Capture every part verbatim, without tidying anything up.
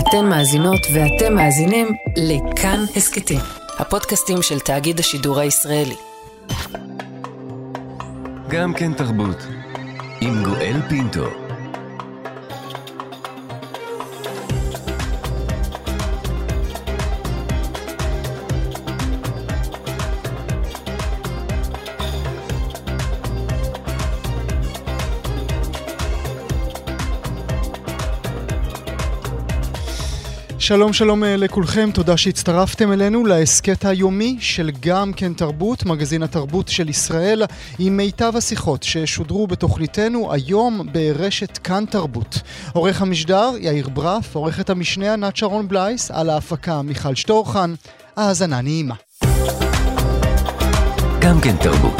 אתן מאזינות ואתם מאזינים לכאן הסקטים, הפודקאסטים של תאגיד השידור הישראלי. גם כן תרבות, עם גואל פינטו. שלום שלום לכולכם, תודה שהצטרפתם אלינו להסקט היומי של גם כן תרבות, מגזין התרבות של ישראל, עם מיטב השיחות ששודרו בתוכניתנו היום ברשת כאן תרבות. עורך המשדר יאיר ברף, עורכת המשנה ענת שרון בלייס, על ההפקה מיכל שטורחן. האזנה נעימה. גם כן תרבות.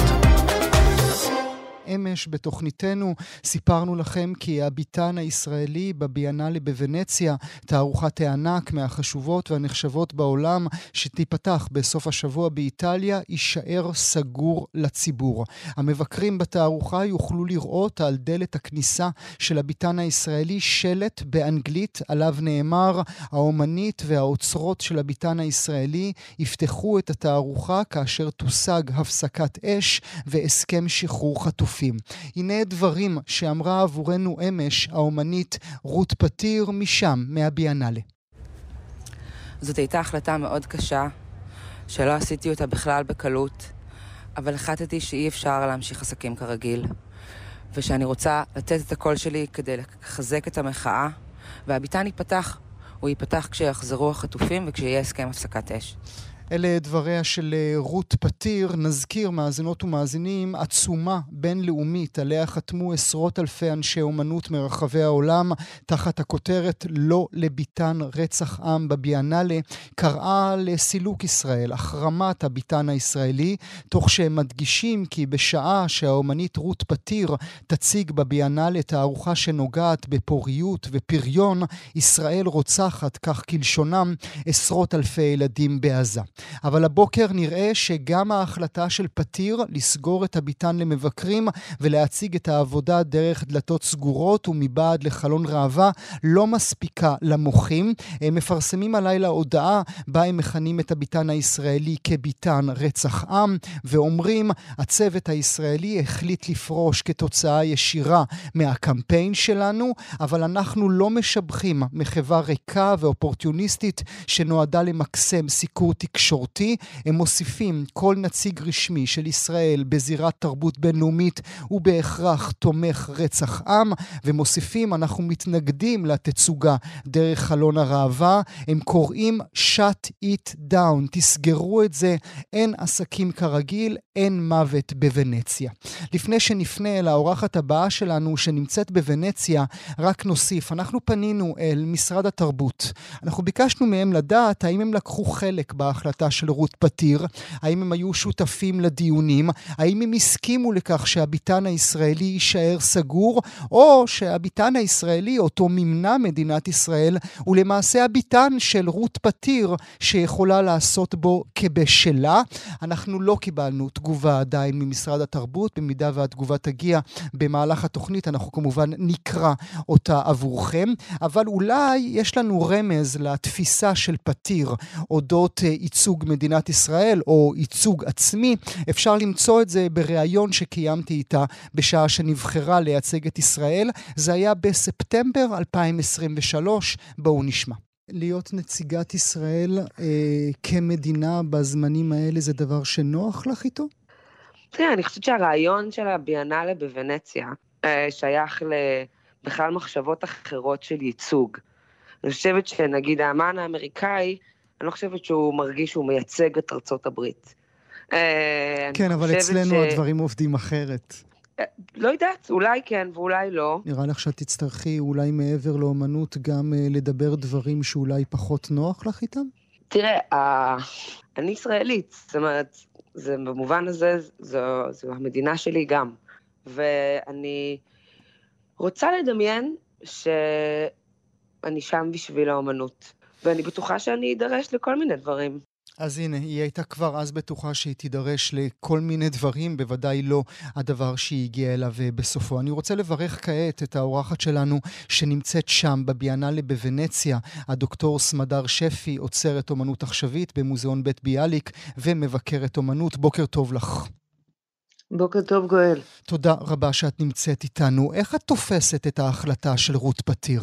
אמש בתוכניתנו סיפרנו לכם כי הביתן הישראלי בביאנלה בוונציה, תערוכת הענק מהחשובות והנחשבות בעולם שתיפתח בסוף השבוע באיטליה, יישאר סגור לציבור. המבקרים בתערוכה יוכלו לראות על דלת הכניסה של הביתן הישראלי שלט באנגלית עליו נאמר: האומנית והאוצרות של הביתן הישראלי יפתחו את התערוכה כאשר תושג הפסקת אש והסכם שחרור חטופים. הנה דברים שאמרה עבורנו אמש האומנית רות פתיר משם, מהביאנלה. זאת הייתה החלטה מאוד קשה, שלא עשיתי אותה בכלל בקלות, אבל החלטתי שאי אפשר להמשיך עסקים כרגיל, ושאני רוצה לתת את הקול שלי כדי לחזק את המחאה, והביתן ייפתח. הוא ייפתח כשיחזרו החטופים וכשיהיה הסכם הפסקת אש. אלה דבריה של רות פתיר. נזכיר, מאזינות ומאזינים, עצומה בינלאומית עליה חתמו עשרות אלפי אנשי אומנות מרחבי העולם תחת הכותרת לא לביתן רצח עם בביאנלה, קראה לסילוק ישראל, החרמת הביתן הישראלי, תוך שהם מדגישים כי בשעה שהאומנית רות פתיר תציג בביאנלה תערוכה שנוגעת בפוריות ופריון, ישראל רוצחת, כך כלשונם, עשרות אלפי ילדים בעזה. אבל הבוקר נראה שגם ההחלטה של פתיר לסגור את הביתן למבקרים ולהציג את העבודה דרך דלתות סגורות ומבעד לחלון ראווה לא מספיקה למוחים. הם מפרסמים הלילה הודעה בה הם מכנים את הביתן הישראלי כביתן רצח עם, ואומרים: הצוות הישראלי החליט לפרוש כתוצאה ישירה מהקמפיין שלנו, אבל אנחנו לא משבחים מחווה ריקה ואופורטוניסטית שנועדה למקסם סיקור תקשורתי. הם מוסיפים: כל נציג רשמי של ישראל בזירת תרבות בינלאומית הוא בהכרח תומך רצח עם, ומוסיפים: אנחנו מתנגדים לתצוגה דרך חלון הראווה. הם קוראים shut it down, תסגרו את זה, אין עסקים כרגיל, אין מוות בוונציה. לפני שנפנה אל האורחת הבאה שלנו שנמצאת בוונציה, רק נוסיף, אנחנו פנינו אל משרד התרבות. אנחנו ביקשנו מהם לדעת האם הם לקחו חלק בהחלטה של רות פתיר, האם הם היו שותפים לדיונים, האם הם הסכימו לכך שהביתן הישראלי יישאר סגור, או שהביתן הישראלי, אותו ממנה מדינת ישראל, הוא למעשה הביתן של רות פתיר שיכולה לעשות בו כבשלה. אנחנו לא קיבלנו תגובה עדיין ממשרד התרבות, במידה והתגובה תגיע במהלך התוכנית, אנחנו כמובן נקרא אותה עבורכם, אבל אולי יש לנו רמז לתפיסה של פתיר אודות ייצוג מדינת ישראל או ייצוג עצמי. אפשר למצוא את זה בריאיון שקיימתי איתה בשעה שנבחרה לייצג את ישראל. זה היה בספטמבר אלפיים עשרים ושלוש. בואו נשמע. להיות נציגת ישראל אה, כמדינה בזמנים האלה זה דבר שנוח לך איתו? תראה, אני חושבת שהרעיון של הביאנלה בוונציה אה, שייך בכלל מחשבות אחרות של ייצוג. אני חושבת שנגיד האמן האמריקאי, אני לא חושבת שהוא מרגיש שהוא מייצג את ארצות הברית. כן, אבל אצלנו ש... הדברים עובדים אחרת. לא יודעת, אולי כן ואולי לא. נראה לך שאת תצטרכי אולי מעבר לאומנות גם לדבר דברים שאולי פחות נוח לך איתם? תראה, אני ישראלית, זאת אומרת, זה, במובן הזה זו, זו המדינה שלי גם. ואני רוצה לדמיין שאני שם בשביל האומנות. ואני בטוחה שאני אדרש לכל מיני דברים. אז הנה, היא הייתה כבר אז בטוחה שהיא תידרש לכל מיני דברים, בוודאי לא הדבר שהיא הגיעה אליו בסופו. אני רוצה לברך כעת את האורחת שלנו שנמצאת שם בביאנלה בוונציה, הדוקטור סמדר שפי, אוצרת אומנות עכשווית במוזיאון בית ביאליק ומבקרת אומנות. בוקר טוב לך. בוקר טוב גואל. תודה רבה שאת נמצאת איתנו. איך את תופסת את ההחלטה של רות פתיר?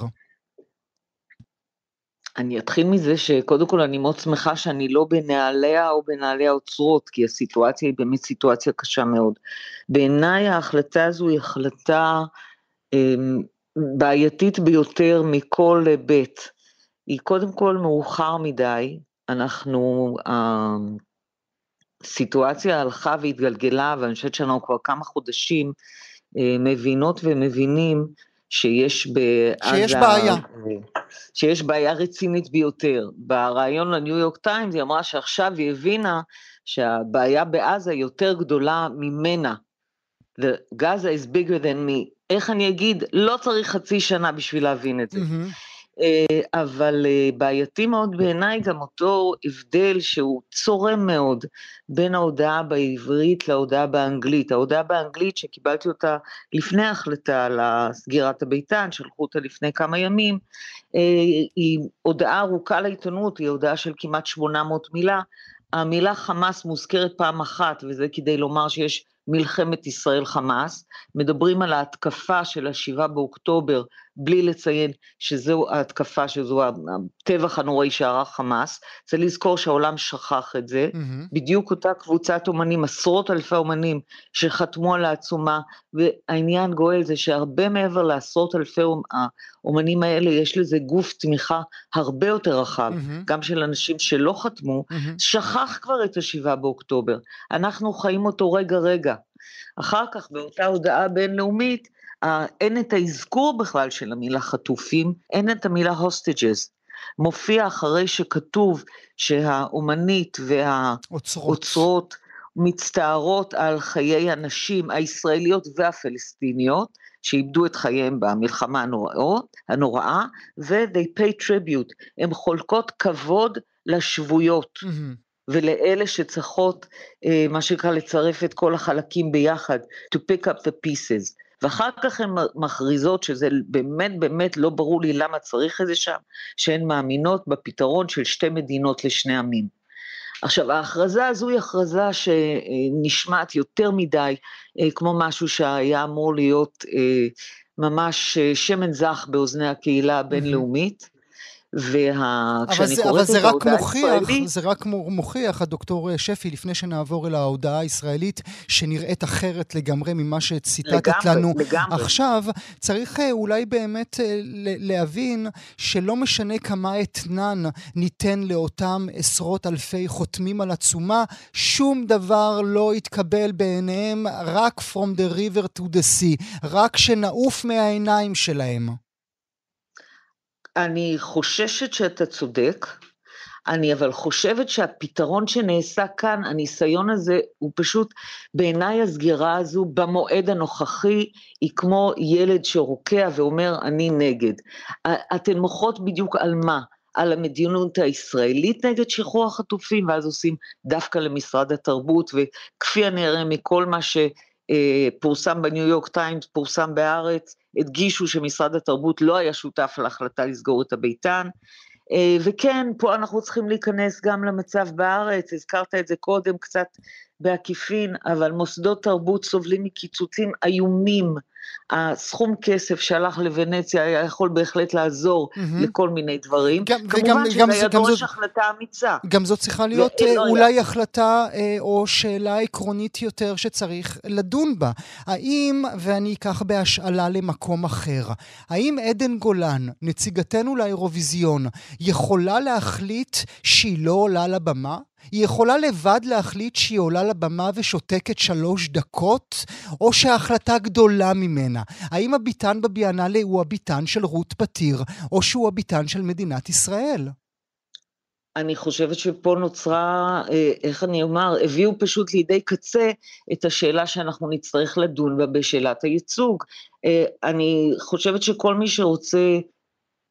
אני אתחיל מזה שקודם כל אני מאוד שמחה שאני לא בנעליה או בנעלי האוצרות, כי הסיטואציה היא באמת סיטואציה קשה מאוד. בעיניי ההחלטה הזו היא החלטה אה, בעייתית ביותר מכל בית. היא קודם כל מאוחר מדי, אנחנו, הסיטואציה הלכה והתגלגלה, ואני חושבת שאנחנו כבר כמה חודשים אה, מבינות ומבינים, שיש בעזה, שיש בעיה. שיש בעיה רצינית ביותר. ברעיון לניו יורק טיימס היא אמרה שעכשיו היא הבינה שהבעיה בעזה יותר גדולה ממנה. The Gaza is bigger than me. איך אני אגיד? לא צריך חצי שנה בשביל להבין את זה. Mm-hmm. אבל בעייתי מאוד בעיניי גם אותו הבדל שהוא צורם מאוד בין ההודעה בעברית להודעה באנגלית. ההודעה באנגלית שקיבלתי אותה לפני ההחלטה על סגירת הביתן, שלחו אותה לפני כמה ימים, היא הודעה ארוכה לעיתונות, היא הודעה של כמעט שמונה מאות מילה, המילה חמאס מוזכרת פעם אחת, וזה כדי לומר שיש מלחמת ישראל חמאס, מדברים על ההתקפה של השבעה באוקטובר, בלי לציין שזו ההתקפה, שזו הטבח הנוראי שערך חמאס, צריך לזכור שהעולם שכח את זה, mm-hmm. בדיוק אותה קבוצת אומנים, עשרות אלפי אומנים שחתמו על העצומה, והעניין גואל זה שהרבה מעבר לעשרות אלפי האומנים האלה, יש לזה גוף תמיכה הרבה יותר רחב, mm-hmm. גם של אנשים שלא חתמו, mm-hmm. שכח כבר את השבעה באוקטובר, אנחנו חיים אותו רגע רגע, אחר כך באותה הודעה בינלאומית, אין את האזכור בכלל של המילה חטופים, אין את המילה hostages, מופיע אחרי שכתוב שהאומנית והאוצרות מצטערות על חיי הנשים הישראליות והפלסטיניות, שאיבדו את חייהם במלחמה הנוראות, הנוראה, ו-they pay tribute, הן חולקות כבוד לשבויות, mm-hmm. ולאלה שצריכות, מה שנקרא, לצרף את כל החלקים ביחד, to pick up the pieces, ואחר כך הן מכריזות, שזה באמת באמת לא ברור לי למה צריך את זה שם, שהן מאמינות בפתרון של שתי מדינות לשני עמים. עכשיו, ההכרזה הזו היא הכרזה שנשמעת יותר מדי, כמו משהו שהיה אמור להיות ממש שמן זך באוזני הקהילה הבינלאומית, וה... אבל זה, אבל זה רק מוכיח, זה רק מוכיח, הדוקטור שפי, לפני שנעבור אל ההודעה הישראלית, שנראית אחרת לגמרי ממה שציטטת לגמרי, לנו לגמרי. עכשיו, צריך אולי באמת להבין שלא משנה כמה אתנן ניתן לאותם עשרות אלפי חותמים על עצומה, שום דבר לא יתקבל בעיניהם, רק from the river to the sea, רק שנעוף מהעיניים שלהם. אני חוששת שאתה צודק, אני אבל חושבת שהפתרון שנעשה כאן, הניסיון הזה, הוא פשוט, בעיניי הסגירה הזו, במועד הנוכחי, היא כמו ילד שרוקע ואומר, אני נגד. אתן מוחות בדיוק על מה? על המדיניות הישראלית נגד שחרור החטופים, ואז עושים דווקא למשרד התרבות, וכפי הנראה מכל מה שפורסם בניו יורק טיימס, פורסם בארץ, הדגישו שמשרד התרבות לא היה שותף להחלטה לסגור את הביתן, וכן, פה אנחנו צריכים להיכנס גם למצב בארץ, הזכרת את זה קודם קצת בעקיפין, אבל מוסדות תרבות סובלים מקיצוצים איומים, הסכום כסף שהלך לוונציה היה יכול בהחלט לעזור mm-hmm. לכל מיני דברים, גם, כמובן וגם, שזה היה דורש החלטה אמיצה. גם זאת צריכה להיות ו- אולי לא החלטה או שאלה עקרונית יותר שצריך לדון בה. האם, ואני אקח בהשאלה למקום אחר, האם עדן גולן, נציגתנו לאירוויזיון, יכולה להחליט שהיא לא עולה לבמה? היא יכולה לבד להחליט שהיא עולה לבמה ושותקת שלוש דקות, או שההחלטה גדולה ממנה? האם הביטן בביאנלה הוא הביטן של רות פתיר, או שהוא הביטן של מדינת ישראל? אני חושבת שפה נוצרה, איך אני אומר, הביאו פשוט לידי קצה את השאלה שאנחנו נצטרך לדון בה בשאלת הייצוג. אני חושבת שכל מי שרוצה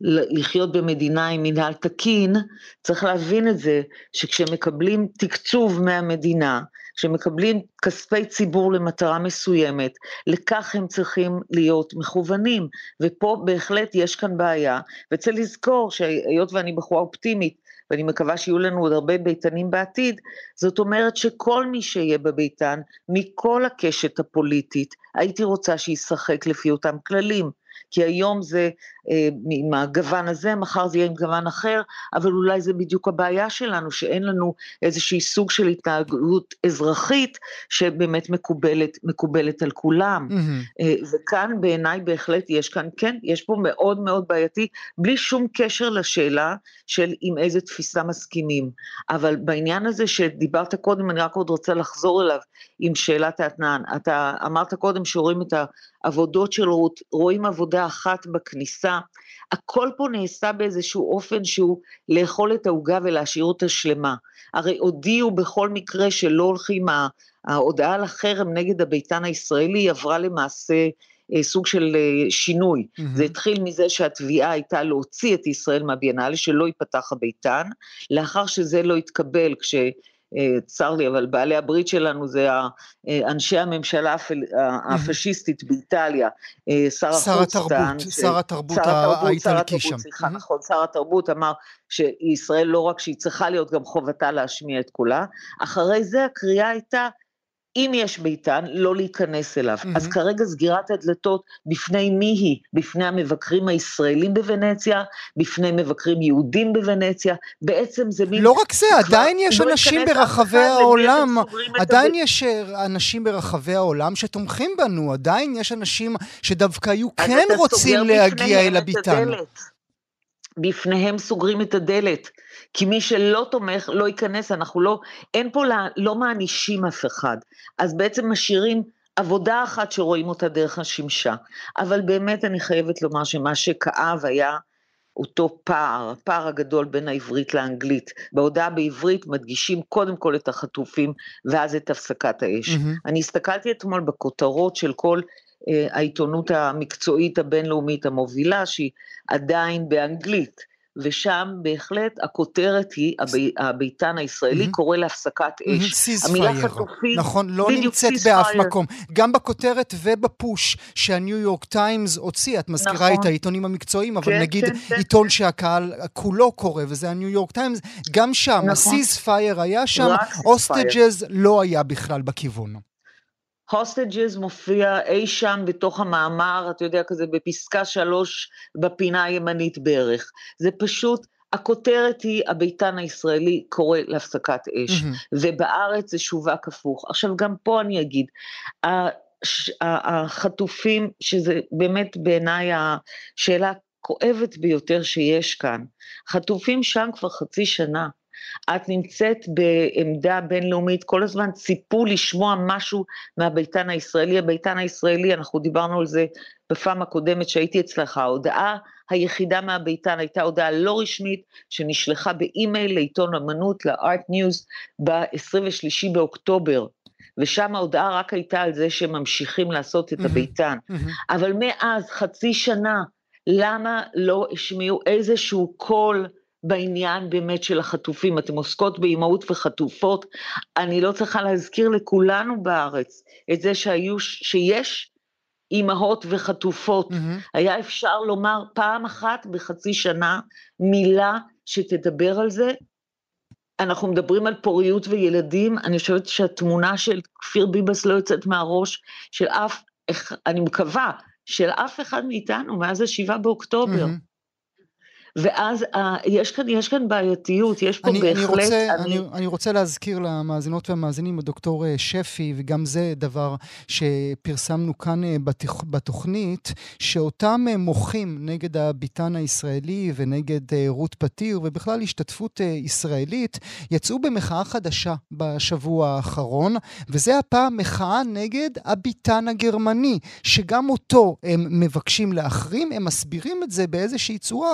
לחיות במדינה עם מנהל תקין, צריך להבין את זה, שכשמקבלים תקצוב מהמדינה, כשמקבלים כספי ציבור למטרה מסוימת, לכך הם צריכים להיות מכוונים, ופה בהחלט יש כאן בעיה, וצריך לזכור שהיות ואני בחורה אופטימית, ואני מקווה שיהיו לנו עוד הרבה ביתנים בעתיד, זאת אומרת שכל מי שיהיה בביתן, מכל הקשת הפוליטית, הייתי רוצה שישחק לפי אותם כללים, כי היום זה אה, עם הגוון הזה, מחר זה יהיה עם גוון אחר, אבל אולי זה בדיוק הבעיה שלנו, שאין לנו איזושהי סוג של התנהגות אזרחית, שבאמת מקובלת, מקובלת על כולם. Mm-hmm. אה, וכאן בעיניי בהחלט יש כאן, כן, יש פה מאוד מאוד בעייתי, בלי שום קשר לשאלה של עם איזה תפיסה מסכימים. אבל בעניין הזה שדיברת קודם, אני רק עוד רוצה לחזור אליו, עם שאלת האתנן. אתה אמרת קודם שרואים את העבודות של רות, רואים עבודה אחת בכניסה, הכל פה נעשה באיזשהו אופן שהוא לאכול את העוגה ולהשאיר אותה שלמה. הרי הודיעו בכל מקרה שלא הולכים, ההודעה לחרם נגד הביתן הישראלי עברה למעשה סוג של שינוי. Mm-hmm. זה התחיל מזה שהתביעה הייתה להוציא את ישראל מהביאנלה, שלא ייפתח הביתן, לאחר שזה לא התקבל כש... צר לי, אבל בעלי הברית שלנו זה אנשי הממשלה הפשיסטית באיטליה, שר החוץ, שר התרבות האיטלקי שם. נכון, שר התרבות אמר שישראל לא רק שהיא צריכה להיות, גם חובתה להשמיע את קולה, אחרי זה הקריאה הייתה, אם יש ביתן, לא להיכנס אליו. Mm-hmm. אז כרגע סגירת הדלתות, בפני מי היא? בפני המבקרים הישראלים בוונציה, בפני מבקרים יהודים בוונציה, בעצם זה מין... לא רק זה, עדיין יש לא אנשים ברחבי העולם, עדיין יש אנשים ברחבי העולם שתומכים בנו, עדיין יש אנשים שדווקא היו כן רוצים להגיע אל הביתן. בפניהם סוגרים את הדלת, כי מי שלא תומך לא ייכנס, אנחנו לא, אין פה לא, לא מענישים אף אחד, אז בעצם משאירים עבודה אחת שרואים אותה דרך השמשה, אבל באמת אני חייבת לומר שמה שכאב היה אותו פער, הפער הגדול בין העברית לאנגלית, בהודעה בעברית מדגישים קודם כל את החטופים, ואז את הפסקת האש. Mm-hmm. אני הסתכלתי אתמול בכותרות של כל העיתונות המקצועית הבינלאומית המובילה, שהיא עדיין באנגלית, ושם בהחלט הכותרת היא, הביתן הישראלי קורא להפסקת אש. המילה חטופים, נכון, לא נמצאת באף מקום. גם בכותרת ובפוש שהניו יורק טיימס הוציא, את מזכירה את העיתונים המקצועיים, אבל נגיד עיתון שהקהל כולו קורא, וזה הניו יורק טיימס, גם שם, הסיז פייר היה שם, הוסטג'ז לא היה בכלל בכיוון. הוסטג'ז מופיע אי שם בתוך המאמר, אתה יודע, כזה בפסקה שלוש, בפינה הימנית בערך. זה פשוט, הכותרת היא, הביתן הישראלי קורא להפסקת אש, mm-hmm. ובארץ זה שובק הפוך. עכשיו גם פה אני אגיד, החטופים, שזה באמת בעיניי השאלה הכואבת ביותר שיש כאן, חטופים שם כבר חצי שנה, את נמצאת בעמדה בינלאומית, כל הזמן ציפו לשמוע משהו מהביתן הישראלי, הביתן הישראלי, אנחנו דיברנו על זה בפעם הקודמת שהייתי אצלך, ההודעה היחידה מהביתן הייתה הודעה לא רשמית, שנשלחה באימייל לעיתון אמנות, לארט ניוז, ב-עשרים ושלושה באוקטובר, ושם ההודעה רק הייתה על זה שממשיכים לעשות את הביתן, אבל מאז חצי שנה, למה לא השמיעו איזשהו קול, בעניין באמת של החטופים, אתם עוסקות באימהות וחטופות, אני לא צריכה להזכיר לכולנו בארץ, את זה שהיו, שיש אימהות וחטופות, mm-hmm. היה אפשר לומר פעם אחת בחצי שנה, מילה שתדבר על זה, אנחנו מדברים על פוריות וילדים, אני חושבת שהתמונה של כפיר ביבס לא יוצאת מהראש, של אף, אני מקווה, של אף אחד מאיתנו, מאז השבעה באוקטובר, mm-hmm. ואז יש כאן, יש כאן בעייתיות, יש פה אני, בהחלט... אני רוצה, אני... אני, אני רוצה להזכיר למאזינות והמאזינים, הדוקטור שפי, וגם זה דבר שפרסמנו כאן בתוכ, בתוכנית, שאותם מוחים נגד הביתן הישראלי ונגד רות פתיר, ובכלל השתתפות ישראלית, יצאו במחאה חדשה בשבוע האחרון, וזה הפעם מחאה נגד הביתן הגרמני, שגם אותו הם מבקשים להחרים, הם מסבירים את זה באיזושהי צורה, בגלל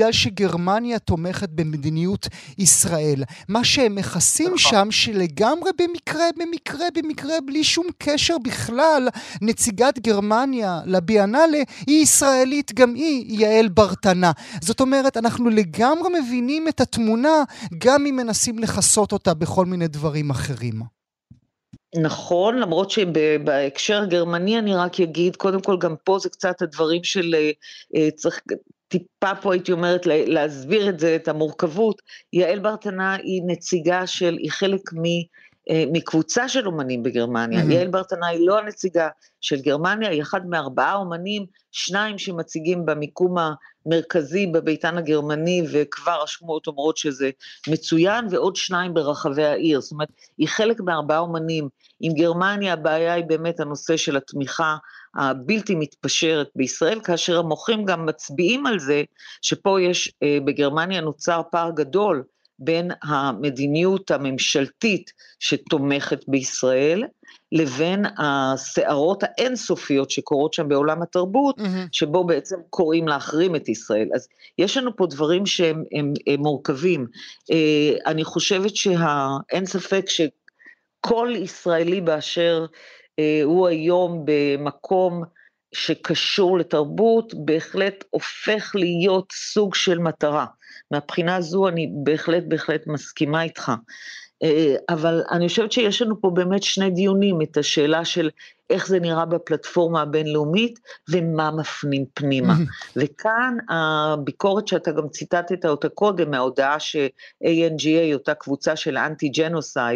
בגלל שגרמניה תומכת במדיניות ישראל. מה שהם מכסים שם שלגמרי במקרה, במקרה, במקרה, בלי שום קשר בכלל, נציגת גרמניה לביאנלה היא ישראלית, גם היא יעל ברטנה. זאת אומרת, אנחנו לגמרי מבינים את התמונה, גם אם מנסים לחסות אותה בכל מיני דברים אחרים. נכון, למרות שבהקשר גרמני אני רק אגיד, קודם כל גם פה זה קצת הדברים של, צריך טיפה פה הייתי אומרת להסביר את זה, את המורכבות. יעל ברטנה היא נציגה של, היא חלק מ... מקבוצה של אומנים בגרמניה, mm-hmm. יעל ברטנה היא לא הנציגה של גרמניה, היא אחד מארבעה אומנים, שניים שמציגים במיקום המרכזי בביתן הגרמני, וכבר השמועות אומרות שזה מצוין, ועוד שניים ברחבי העיר, זאת אומרת, היא חלק מארבעה אומנים. עם גרמניה הבעיה היא באמת הנושא של התמיכה הבלתי מתפשרת בישראל, כאשר המוחים גם מצביעים על זה, שפה יש בגרמניה נוצר פער גדול, בין המדיניות הממשלתית שתומכת בישראל, לבין הסערות האינסופיות שקורות שם בעולם התרבות, mm-hmm. שבו בעצם קוראים להחרים את ישראל. אז יש לנו פה דברים שהם הם, הם מורכבים. אני חושבת שאין ספק שכל ישראלי באשר הוא היום במקום שקשור לתרבות, בהחלט הופך להיות סוג של מטרה. מהבחינה הזו אני בהחלט בהחלט מסכימה איתך, אבל אני חושבת שיש לנו פה באמת שני דיונים, את השאלה של איך זה נראה בפלטפורמה הבינלאומית, ומה מפנים פנימה, וכאן הביקורת שאתה גם ציטטת אותה קודם, מההודעה ש-A N G A, אותה קבוצה של אנטי-ג'נוסייד,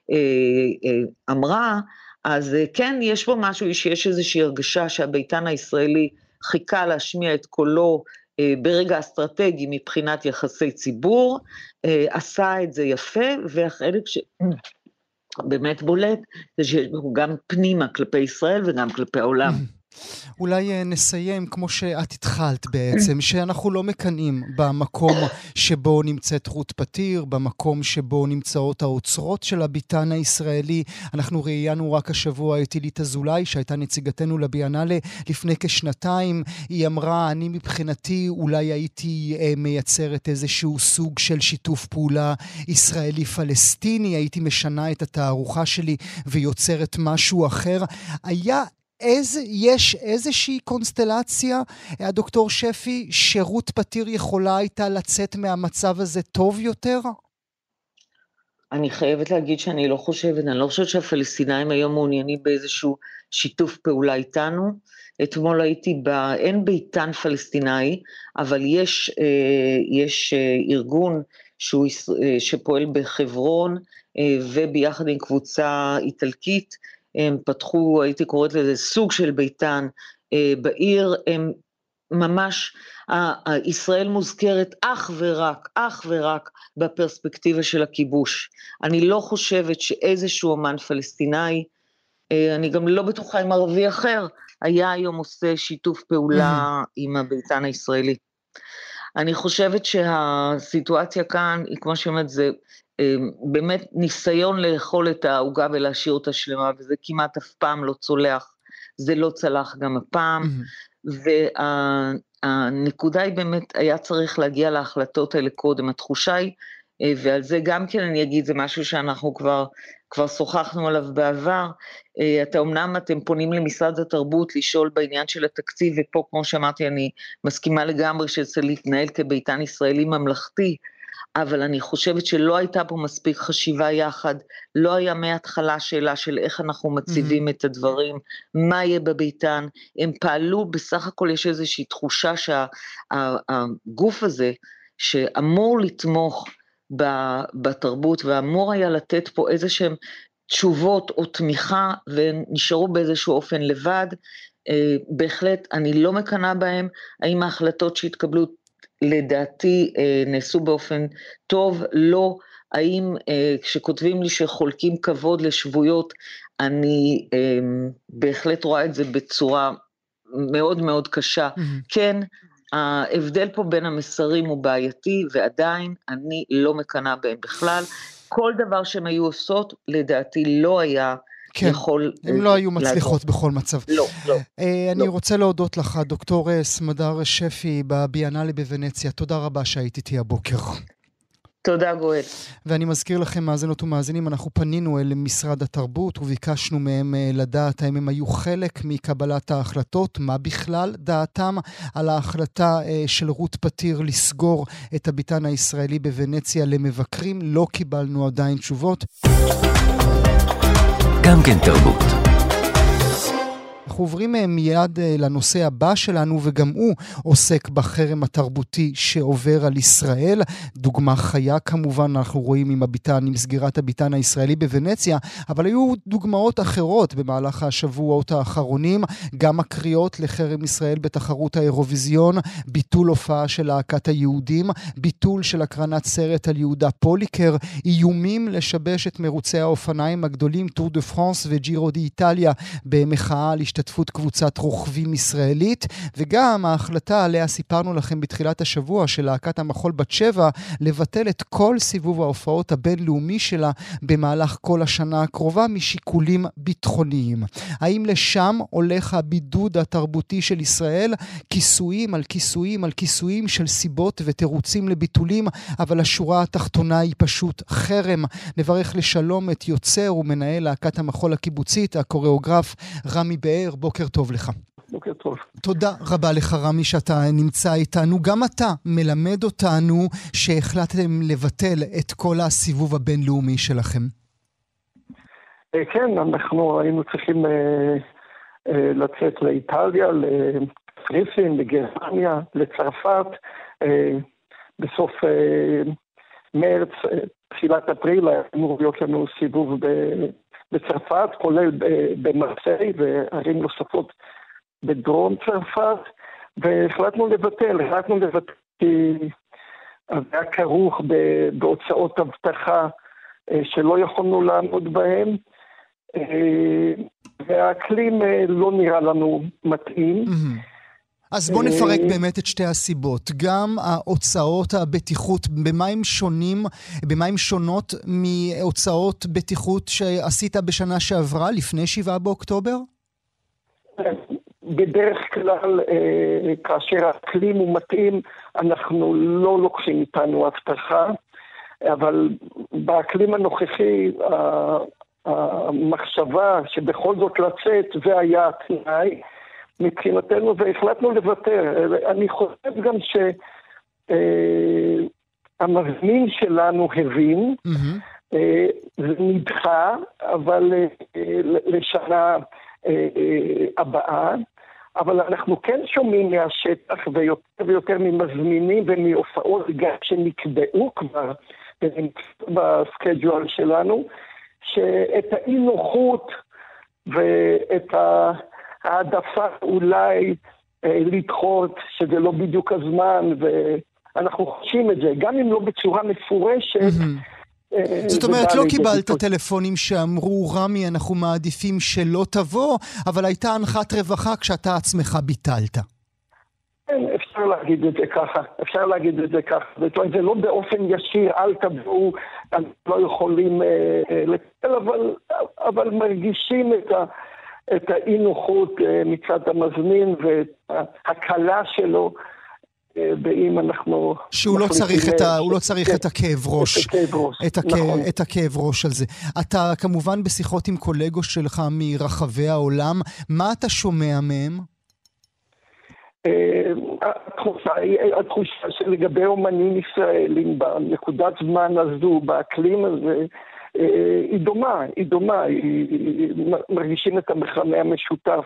אמרה, אז כן, יש פה משהו, שיש איזושהי הרגשה שהביתן הישראלי חיכה להשמיע את קולו, ברגע אסטרטגי מבחינת יחסי ציבור, עשה את זה יפה, והחלק שבאמת בולט, זה שהוא גם פנימה כלפי ישראל וגם כלפי העולם. אולי נסיים כמו שאת התחלת בעצם, שאנחנו לא מקנאים במקום שבו נמצאת רות פתיר, במקום שבו נמצאות האוצרות של הביתן הישראלי. אנחנו ראיינו רק השבוע את אילית אזולאי, שהייתה נציגתנו לביאנלה לפני כשנתיים. היא אמרה, אני מבחינתי אולי הייתי מייצרת איזשהו סוג של שיתוף פעולה ישראלי-פלסטיני, הייתי משנה את התערוכה שלי ויוצרת משהו אחר. היה איזה, יש איזושהי קונסטלציה, הדוקטור שפי, שרות פתיר יכולה הייתה לצאת מהמצב הזה טוב יותר? אני חייבת להגיד שאני לא חושבת, אני לא חושבת שהפלסטינאים היום מעוניינים באיזשהו שיתוף פעולה איתנו. אתמול הייתי בה, אין ביתן פלסטיני, אבל יש, יש ארגון שהוא, שפועל בחברון, וביחד עם קבוצה איטלקית, הם פתחו, הייתי קוראת לזה סוג של ביתן בעיר, הם ממש, ישראל מוזכרת אך ורק, אך ורק בפרספקטיבה של הכיבוש. אני לא חושבת שאיזשהו אמן פלסטיני, אני גם לא בטוחה עם ערבי אחר, היה היום עושה שיתוף פעולה עם הביתן הישראלי. אני חושבת שהסיטואציה כאן, היא כמו שאומרת, זה באמת ניסיון לאכול את העוגה ולהשאיר אותה שלמה, וזה כמעט אף פעם לא צולח, זה לא צלח גם הפעם, והנקודה היא באמת, היה צריך להגיע להחלטות האלה קודם, התחושה היא, ועל זה גם כן אני אגיד, זה משהו שאנחנו כבר, כבר שוחחנו עליו בעבר, אתה אומנם אתם פונים למשרד התרבות לשאול בעניין של התקציב, ופה כמו שאמרתי אני מסכימה לגמרי שזה להתנהל כביתן ישראלי ממלכתי, אבל אני חושבת שלא הייתה פה מספיק חשיבה יחד, לא היה מההתחלה שאלה של איך אנחנו מציבים mm-hmm. את הדברים, מה יהיה בביתן, הם פעלו, בסך הכל יש איזושהי תחושה שהגוף הזה, שאמור לתמוך בתרבות, ואמור היה לתת פה איזשהם תשובות או תמיכה, ונשארו באיזשהו אופן לבד, בהחלט אני לא מקנה בהם, האם ההחלטות שהתקבלו, לדעתי נעשו באופן טוב, לא, האם כשכותבים לי שחולקים כבוד לשבויות, אני בהחלט רואה את זה בצורה מאוד מאוד קשה, mm-hmm. כן, ההבדל פה בין המסרים הוא בעייתי, ועדיין אני לא מקנה בהם בכלל, כל דבר שהם היו עושות, לדעתי לא היה כן, יכול... הם לא היו מצליחות בכל מצב. לא, לא. אני רוצה להודות לך, דוקטור סמדר שפי, בביאנלי בוונציה. תודה רבה שהיית איתי הבוקר. תודה גואל. ואני מזכיר לכם, מאזינות ומאזינים, אנחנו פנינו אל משרד התרבות וביקשנו מהם לדעת האם הם היו חלק מקבלת ההחלטות, מה בכלל דעתם על ההחלטה של רות פתיר לסגור את הביתן הישראלי בוונציה למבקרים. לא קיבלנו עדיין תשובות. גם כן תרבות. אנחנו עוברים מיד לנושא הבא שלנו, וגם הוא עוסק בחרם התרבותי שעובר על ישראל. דוגמה חיה כמובן אנחנו רואים עם הביתן, עם סגירת הביתן הישראלי בוונציה, אבל היו דוגמאות אחרות במהלך השבועות האחרונים, גם הקריאות לחרם ישראל בתחרות האירוויזיון, ביטול הופעה של להקת היהודים, ביטול של הקרנת סרט על יהודה פוליקר, איומים לשבש את מרוצי האופניים הגדולים טור דה פרנס וג'ירו די איטליה במחאה על השתתפות קבוצת רוכבים ישראלית, וגם ההחלטה עליה סיפרנו לכם בתחילת השבוע של להקת המחול בת שבע לבטל את כל סיבוב ההופעות הבינלאומי שלה במהלך כל השנה הקרובה משיקולים ביטחוניים. האם לשם הולך הבידוד התרבותי של ישראל? כיסויים על כיסויים על כיסויים של סיבות ותירוצים לביטולים, אבל השורה התחתונה היא פשוט חרם. נברך לשלום את יוצר ומנהל להקת המחול הקיבוצית, הקוריאוגרף רמי באר. בוקר טוב לך. בוקר טוב. תודה רבה לך רמי שאתה נמצא איתנו. גם אתה מלמד אותנו שהחלטתם לבטל את כל הסיבוב הבינלאומי שלכם. כן, אנחנו היינו צריכים לצאת לאיטליה, לקפריסין, לגרמניה, לצרפת. בסוף מרץ, תחילת אפריל, אמור להיות לנו סיבוב בצרפת, כולל במרסיי וערים נוספות בדרום צרפת, והחלטנו לבטל, החלטנו לבטל כי היה כרוך בהוצאות אבטחה שלא יכולנו לעמוד בהם, והאקלים לא נראה לנו מתאים. אז בוא נפרק באמת את שתי הסיבות. גם ההוצאות הבטיחות, במה הם שונים, במה הם שונות מהוצאות בטיחות שעשית בשנה שעברה, לפני שבעה באוקטובר? בדרך כלל, כאשר האקלים הוא מתאים, אנחנו לא לוקחים איתנו הבטחה, אבל באקלים הנוכחי, המחשבה שבכל זאת לצאת, זה היה התנאי, מבחינתנו, והחלטנו לוותר. אני חושב גם שהמזמין שלנו הבין, זה נדחה, אבל לשנה הבאה, אבל אנחנו כן שומעים מהשטח ויותר ויותר ממזמינים ומהופעות גם שנקבעו כבר בסקייג'ואל שלנו, שאת האי נוחות ואת ה... העדפה אולי אה, לדחות, שזה לא בדיוק הזמן, ואנחנו חושבים את זה, גם אם לא בצורה מפורשת. Mm-hmm. אה, זאת אומרת, לא קיבלת טלפונים שאמרו, רמי, אנחנו מעדיפים שלא תבוא, אבל הייתה הנחת רווחה כשאתה עצמך ביטלת. כן, אפשר להגיד את זה ככה, אפשר להגיד את זה ככה. זה לא באופן ישיר, אל תבואו, לא יכולים אה, לטפל, אבל, אבל מרגישים את ה... את האי-נוחות מצד המזמין והקלה שלו, באם אנחנו... שהוא לא צריך, את, ה, הוא לא צריך כן, את הכאב ראש. את הכאב ראש, את הכ... נכון. את הכאב ראש על זה. אתה כמובן בשיחות עם קולגות שלך מרחבי העולם, מה אתה שומע מהם? התחושה, התחושה שלגבי אומנים ישראלים, בנקודת זמן הזו, באקלים הזה, היא דומה, היא דומה, היא מרגישים את המכנה המשותף,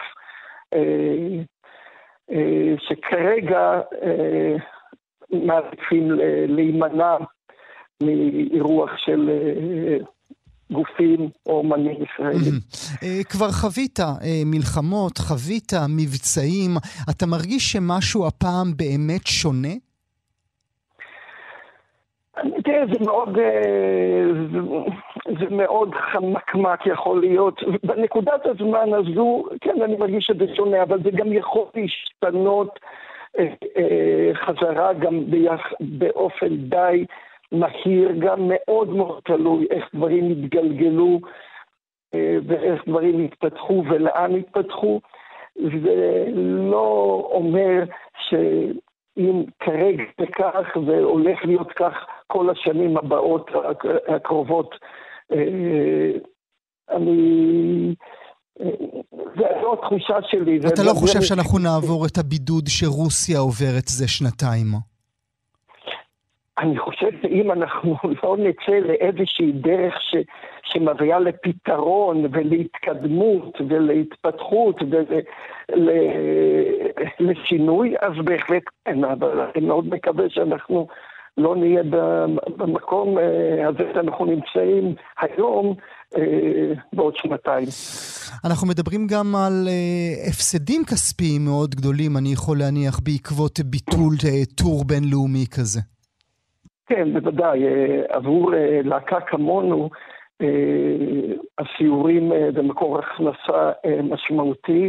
שכרגע מעדיפים להימנע מאירוח של גופים או אומנים ישראלים. כבר חווית מלחמות, חווית מבצעים, אתה מרגיש שמשהו הפעם באמת שונה? תראה, זה מאוד, זה, זה מאוד חמקמק יכול להיות. בנקודת הזמן הזו, כן, אני מרגיש שזה שונה, אבל זה גם יכול להשתנות חזרה גם ביח, באופן די מהיר, גם מאוד מאוד תלוי איך דברים יתגלגלו ואיך דברים התפתחו ולאן התפתחו. זה לא אומר שאם כרגע זה כך והולך להיות כך כל השנים הבאות הקרובות, אני... זה לא התחושה שלי. אתה לא חושב שאנחנו נעבור את הבידוד שרוסיה עוברת זה שנתיים? אני חושב שאם אנחנו לא נצא לאיזושהי דרך ש, שמביאה לפתרון ולהתקדמות ולהתפתחות ולשינוי, אז בהחלט כן, אבל אני מאוד מקווה שאנחנו לא נהיה במקום הזה שאנחנו נמצאים היום בעוד שנתיים. אנחנו מדברים גם על הפסדים כספיים מאוד גדולים, אני יכול להניח, בעקבות ביטול טור בינלאומי כזה. כן, בוודאי. עבור להקה כמונו, הסיורים במקור הכנסה משמעותי,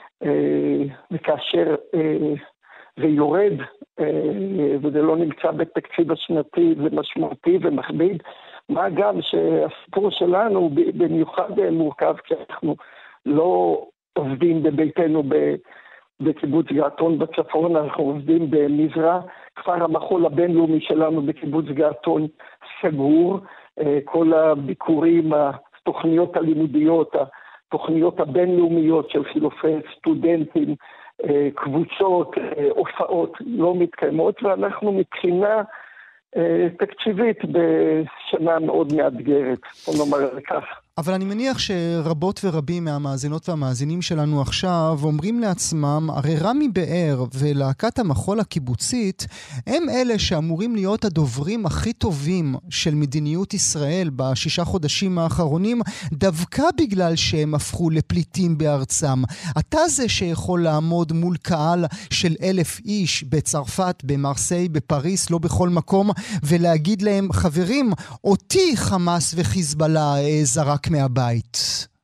וכאשר זה יורד, וזה לא נמצא בתקציב השנתי, זה משמעותי ומכביד, מה גם שהסיפור שלנו במיוחד מורכב, כי אנחנו לא עובדים בביתנו בקיבוץ געתון בצפון, אנחנו עובדים במזרע, כפר המחול הבינלאומי שלנו בקיבוץ געתון סגור, כל הביקורים, התוכניות הלימודיות, התוכניות הבינלאומיות של חילופי סטודנטים, קבוצות, הופעות לא מתקיימות, ואנחנו מבחינה תקציבית בשנה מאוד מאתגרת, בוא נאמר כך. אבל אני מניח שרבות ורבים מהמאזינות והמאזינים שלנו עכשיו אומרים לעצמם, הרי רמי באר ולהקת המחול הקיבוצית הם אלה שאמורים להיות הדוברים הכי טובים של מדיניות ישראל בשישה חודשים האחרונים, דווקא בגלל שהם הפכו לפליטים בארצם. אתה זה שיכול לעמוד מול קהל של אלף איש בצרפת, במרסיי, בפריס, לא בכל מקום, ולהגיד להם, חברים, אותי חמאס וחיזבאללה זרק מהבית.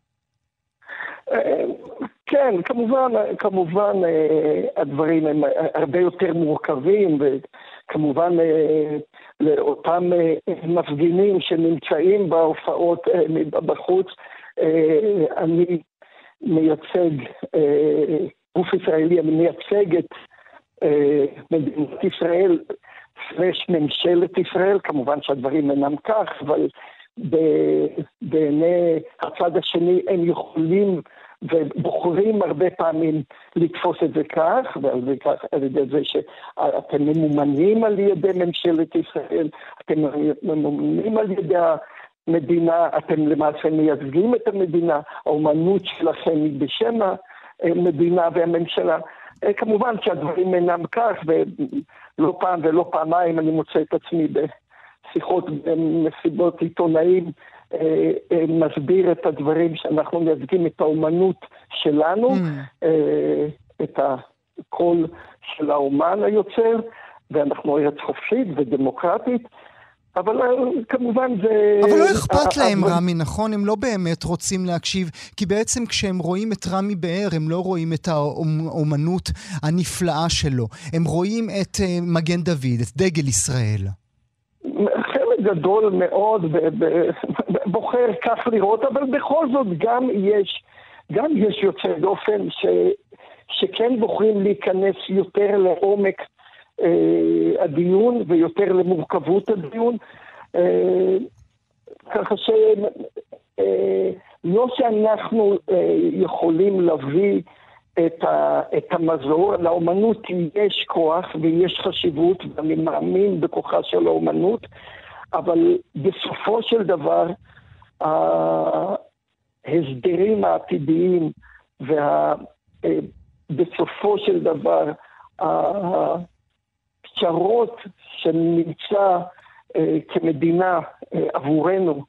כן, כמובן, כמובן הדברים הם הרבה יותר מורכבים, וכמובן לאותם מפגינים שנמצאים בהופעות בחוץ, אני מייצג, גוף ישראלי, אני מייצג את מדינת ישראל, סלש ממשלת ישראל, כמובן שהדברים אינם כך, אבל בעיני הצד השני הם יכולים ובוחרים הרבה פעמים לתפוס את זה כך, ועל זה כך, על ידי זה שאתם ממומנים על ידי ממשלת ישראל, אתם ממומנים על ידי המדינה, אתם למעשה מייצגים את המדינה, האומנות שלכם היא בשם המדינה והממשלה. כמובן שהדברים אינם כך, ולא פעם ולא פעמיים אני מוצא את עצמי בשיחות במסיבות עיתונאים, מסביר את הדברים שאנחנו מייצגים את האומנות שלנו, mm. את הקול של האומן היוצר, ואנחנו ארץ חופשית ודמוקרטית, אבל כמובן זה... אבל לא אכפת להם רמי, נכון? הם לא באמת רוצים להקשיב, כי בעצם כשהם רואים את רמי באר, הם לא רואים את האומנות הנפלאה שלו. הם רואים את מגן דוד, את דגל ישראל. חלק גדול מאוד בוחר כך לראות, אבל בכל זאת גם יש, גם יש יוצא דופן ש, שכן בוחרים להיכנס יותר לעומק אה, הדיון ויותר למורכבות הדיון, אה, ככה שלא אה, שאנחנו אה, יכולים להביא את, ה, את המזור, לאומנות יש כוח ויש חשיבות, ואני מאמין בכוחה של האומנות, אבל בסופו של דבר, ההסדרים העתידיים, ובסופו של דבר, הפשרות שנמצא כמדינה עבורנו,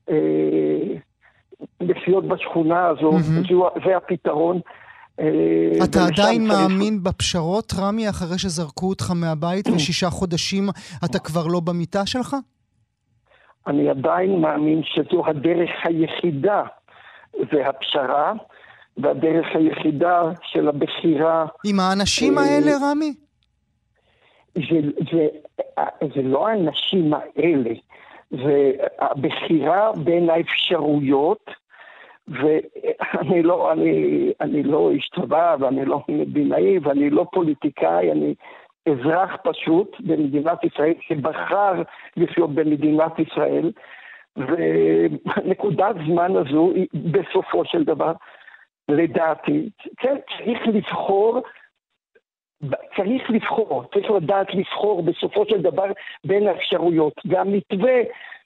לחיות בשכונה הזו, mm-hmm. זה הפתרון. אתה עדיין מאמין בפשרות, רמי, אחרי שזרקו אותך מהבית ושישה חודשים אתה כבר לא במיטה שלך? אני עדיין מאמין שזו הדרך היחידה, זה הפשרה, והדרך היחידה של הבחירה. עם האנשים האלה, רמי? זה, זה, זה לא האנשים האלה, זה הבחירה בין האפשרויות, ואני לא, אני, אני לא איש צבא, ואני לא מדינאי, ואני לא פוליטיקאי, אני אזרח פשוט במדינת ישראל, שבחר לחיות במדינת ישראל, ונקודת זמן הזו, בסופו של דבר, לדעתי, כן, צריך לבחור, צריך לבחור, צריך לדעת לבחור בסופו של דבר בין האפשרויות. והמתווה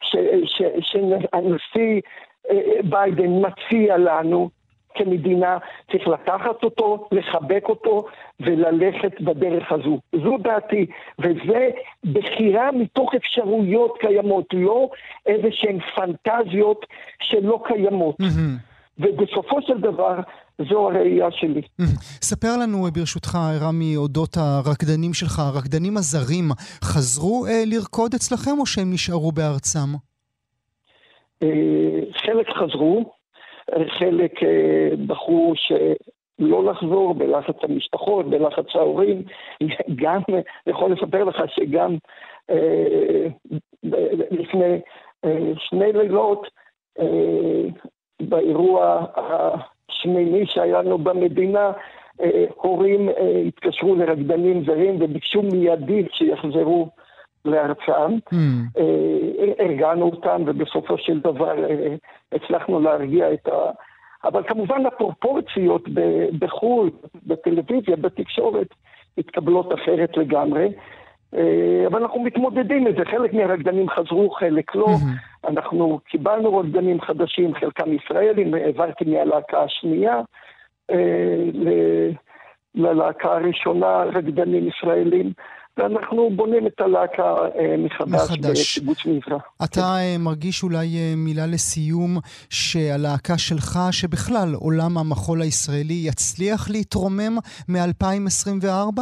שהנשיא ביידן מציע לנו כמדינה, צריך לקחת אותו, לחבק אותו וללכת בדרך הזו. זו דעתי, וזה בחירה מתוך אפשרויות קיימות, לא איזה שהן פנטזיות שלא קיימות. ובסופו של דבר, זו הראייה שלי. ספר לנו ברשותך, רמי, אודות הרקדנים שלך. הרקדנים הזרים חזרו אה, לרקוד אצלכם או שהם נשארו בארצם? אה, חלק חזרו, חלק אה, בחרו שלא לחזור בלחץ המשפחות, בלחץ ההורים. גם, יכול לספר לך שגם אה, לפני אה, שני לילות, אה, באירוע השמיני שהיה לנו במדינה, הורים התקשרו לרקדנים זרים וביקשו מיידית שיחזרו לארצם. הרגענו אותם ובסופו של דבר הצלחנו להרגיע את ה... אבל כמובן הפרופורציות בחו"ל, בטלוויזיה, בתקשורת, התקבלות אחרת לגמרי. אבל אנחנו מתמודדים את זה, חלק מהרקדנים חזרו, חלק לא. אנחנו קיבלנו רקדנים חדשים, חלקם ישראלים, העברתי מהלהקה השנייה ללהקה הראשונה, רקדנים ישראלים, ואנחנו בונים את הלהקה מחדש בקיבוץ מזרח. אתה מרגיש אולי מילה לסיום שהלהקה שלך, שבכלל עולם המחול הישראלי יצליח להתרומם מ-אלפיים עשרים וארבע?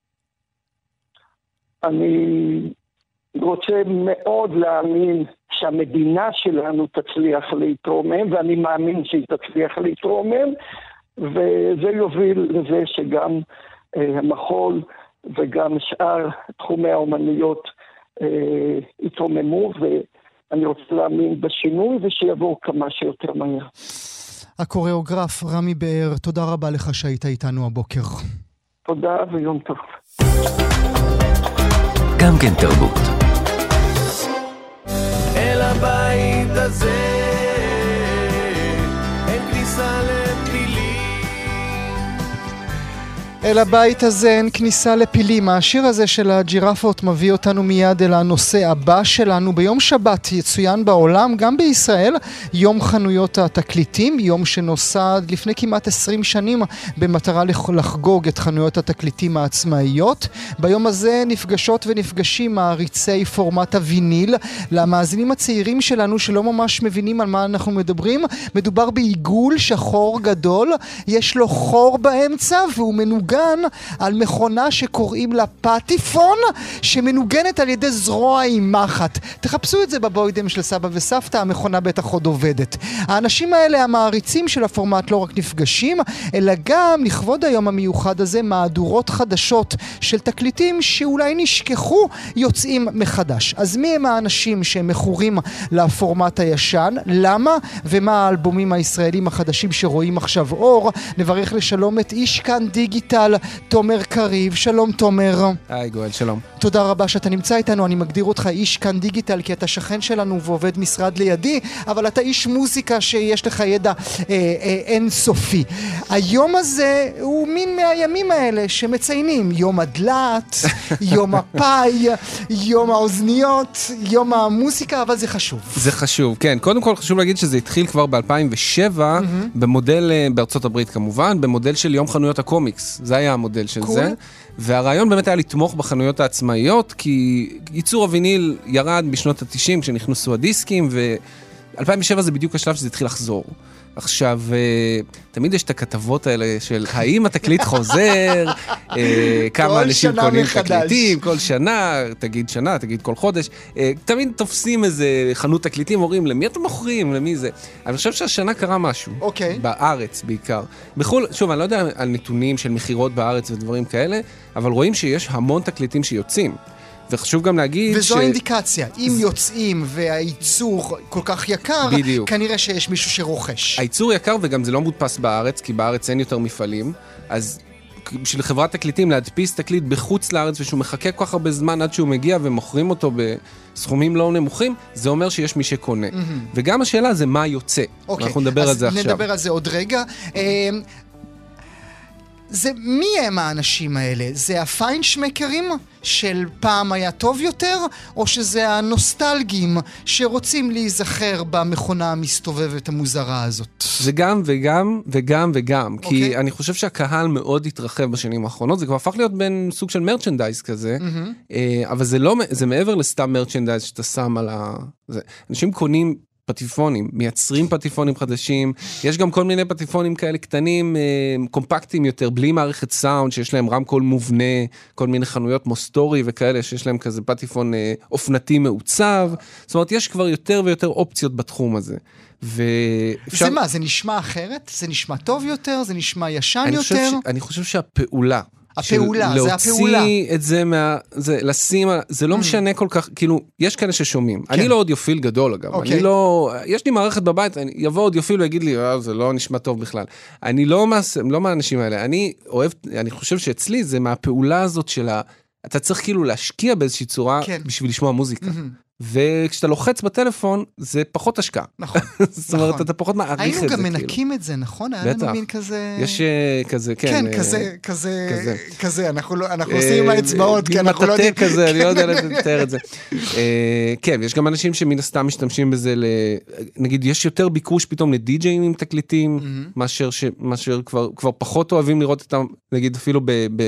אני רוצה מאוד להאמין שהמדינה שלנו תצליח להתרומם, ואני מאמין שהיא תצליח להתרומם, וזה יוביל לזה שגם אה, המחול וגם שאר תחומי האומנויות אה, יתרוממו, ואני רוצה להאמין בשינוי ושיבואו כמה שיותר מהר. הקוריאוגרף רמי באר, תודה רבה לך שהיית איתנו הבוקר. תודה ויום טוב. גם כן תרבות. אל הבית הזה אין כניסה לפילים. אל הבית הזה אין כניסה לפילים. השיר הזה של הג'ירפות מביא אותנו מיד אל הנושא הבא שלנו. ביום שבת יצוין בעולם, גם בישראל, יום חנויות התקליטים, יום שנוסד לפני כמעט עשרים שנים במטרה לחגוג את חנויות התקליטים העצמאיות. ביום הזה נפגשות ונפגשים מעריצי פורמט הוויניל. למאזינים הצעירים שלנו שלא ממש מבינים על מה אנחנו מדברים, מדובר בעיגול שחור גדול, יש לו חור באמצע והוא מנוגן על מכונה שקוראים לה פטיפון, שמנוגנת על ידי זרוע אימחת. תחפשו את זה בבוידם של סבא וסבתא, המכונה בטח עוד עובדת. האנשים האלה, המעריצים של הפורמט, לא רק נפגשים, אלא גם לכבוד היום המיוחד הזה, מהדורות חדשות של תקליטים שאולי נשכחו, יוצאים מחדש. אז מי הם האנשים שהם מכורים לפורמט הישן? למה? ומה האלבומים הישראלים החדשים שרואים עכשיו אור? נברך לשלום את איש כאן דיגיטל, תומר קריב. שלום תומר. היי גואל, שלום. תודה רבה שאתה נמצא איתנו. אני מגדיר אותך איש כאן דיגיטל כי אתה שכן שלנו ועובד משרד לידי, אבל אתה איש מוזיקה שיש לך ידע אה, אה, אינסופי. היום הזה הוא מין מהימים האלה שמציינים יום הדלת, יום הפאי, יום האוזניות, יום המוזיקה, אבל זה חשוב. זה חשוב, כן. קודם כל חשוב להגיד שזה התחיל כבר ב-אלפיים ושבע, mm-hmm. במודל, בארצות הברית כמובן, במודל של יום חנויות הקומיקס. זה היה המודל של cool. זה. והרעיון באמת היה לתמוך בחנויות העצמאיות, כי ייצור הוויניל ירד בשנות ה-תשעים כשנכנסו הדיסקים, ו-אלפיים ושבע זה בדיוק השלב שזה התחיל לחזור. עכשיו, תמיד יש את הכתבות האלה של האם התקליט חוזר, כמה אנשים קונים תקליטים, כל שנה, תגיד שנה, תגיד כל חודש, תמיד תופסים איזה חנות תקליטים, אומרים, למי אתם מוכרים, למי זה? אני חושב שהשנה קרה משהו, בארץ בעיקר. בחול, שוב, אני לא יודע על נתונים של מחירות בארץ ודברים כאלה, אבל רואים שיש המון תקליטים שיוצאים. וחשוב גם להגיד וזו ש... אינדיקציה, אם זה... יוצאים והייצור כל כך יקר, בדיוק. כנראה שיש מישהו שרוכש. הייצור יקר וגם זה לא מודפס בארץ, כי בארץ אין יותר מפעלים, אז בשביל חברת תקליטים להדפיס תקליט בחוץ לארץ ושהוא מחכה כל כך הרבה זמן עד שהוא מגיע ומוכרים אותו בסכומים לא נמוכים, זה אומר שיש מי שקונה. Mm-hmm. וגם השאלה זה מה יוצא. Okay. אנחנו נדבר על זה עכשיו. אז נדבר על זה עוד רגע. זה, מי הם האנשים האלה? זה הפיינשמקרים של פעם היה טוב יותר, או שזה הנוסטלגים שרוצים להיזכר במכונה המסתובבת המוזרה הזאת? זה גם וגם וגם וגם, Okay. כי אני חושב שהקהל מאוד התרחב בשנים האחרונות, זה כבר הפך להיות בין סוג של מרצ'נדייז כזה, mm-hmm. אבל זה, לא, זה מעבר לסתם מרצ'נדייז שאתה שם על ה... זה, אנשים קונים פטיפונים, מייצרים פטיפונים חדשים, יש גם כל מיני פטיפונים כאלה קטנים, קומפקטיים יותר, בלי מערכת סאונד, שיש להם רמקול מובנה, כל מיני חנויות מוסטורי וכאלה, שיש להם כזה פטיפון אופנתי מעוצב, זאת אומרת, יש כבר יותר ויותר אופציות בתחום הזה. ואפשר... זה מה, זה נשמע אחרת? זה נשמע טוב יותר? זה נשמע ישן אני יותר? חושב ש... אני חושב שהפעולה, הפעולה, זה הפעולה. להוציא את זה מה... זה, לשים... זה לא משנה כל כך, כאילו, יש כאלה ששומעים. אני לא אודיופיל גדול, אגב. אני לא... יש לי מערכת בבית, יבוא אודיופיל ויגיד לי, זה לא נשמע טוב בכלל. אני לא מהאנשים האלה. אני אוהב, אני חושב שאצלי זה מהפעולה הזאת של ה... אתה צריך כאילו להשקיע באיזושהי צורה בשביל לשמוע מוזיקה. וכשאתה לוחץ בטלפון, זה פחות השקעה. נכון. זאת אומרת, אתה פחות מעריך את זה. היינו גם מנקים את זה, נכון? היה לנו מין כזה... יש כזה, כן. כן, כזה, כזה, כזה. אנחנו עושים עם האצבעות, כי אנחנו לא יודעים... מטאטא כזה, אני לא יודע לתאר את זה. כן, יש גם אנשים שמן הסתם משתמשים בזה, נגיד, יש יותר ביקוש פתאום לדי-ג'אים עם תקליטים, מאשר כבר פחות אוהבים לראות אותם, נגיד, אפילו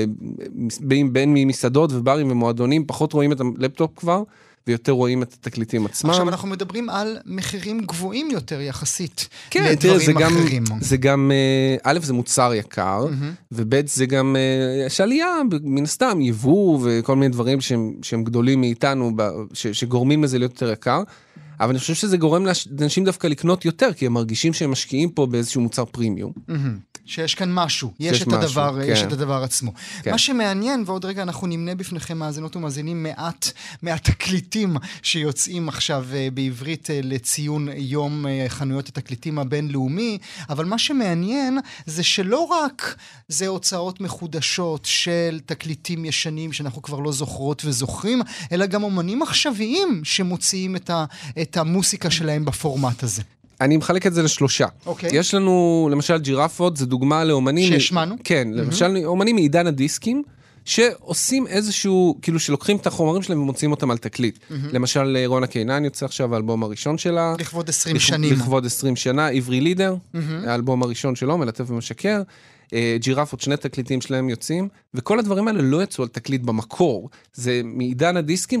בין ממסעדות וברים ומועדונים, פחות רואים את הלפטופ כבר, ויותר רואים את התקליטים עצמם. עכשיו אנחנו מדברים על מחירים גבוהים יותר יחסית כן, לדברים זה גם, אחרים. זה גם, א', זה מוצר יקר, mm-hmm. וב', זה גם, יש עלייה, מן הסתם, יבוא וכל מיני דברים שהם, שהם גדולים מאיתנו, ש, שגורמים לזה להיות יותר יקר, אבל אני חושב שזה גורם לאנשים דווקא לקנות יותר, כי הם מרגישים שהם משקיעים פה באיזשהו מוצר פרימיום. Mm-hmm. שיש כאן משהו, יש את הדבר, יש את הדבר עצמו. מה שמעניין, ועוד רגע אנחנו נמנה בפניכם מאזינות ומאזינים מעט מהתקליטים שיוצאים עכשיו בעברית לציון יום חנויות התקליטים הבינלאומי, אבל מה שמעניין זה שלא רק זה הוצאות מחודשות של תקליטים ישנים שאנחנו כבר לא זוכרות וזוכרים, אלא גם אומנים עכשוויים שמוציאים את, ה, את המוסיקה שלהם בפורמט הזה. אני מחלק את זה לשלושה. אוקיי. יש לנו, למשל, ג'ירפות, זה דוגמה לאומנים... שהשמענו? כן, למשל, אומנים מעידן הדיסקים, שעושים איזשהו, כאילו שלוקחים את החומרים שלהם ומוצאים אותם על תקליט. למשל, רונה קיינן יוצא עכשיו האלבום הראשון שלה. לכבוד עשרים שנים. לכבוד עשרים שנה, עברי לידר, האלבום הראשון שלו, מלטף ומשקר. ג'ירפות, שני תקליטים שלהם יוצאים, וכל הדברים האלה לא יצאו על תקליט במקור. זה מעידן הדיסקים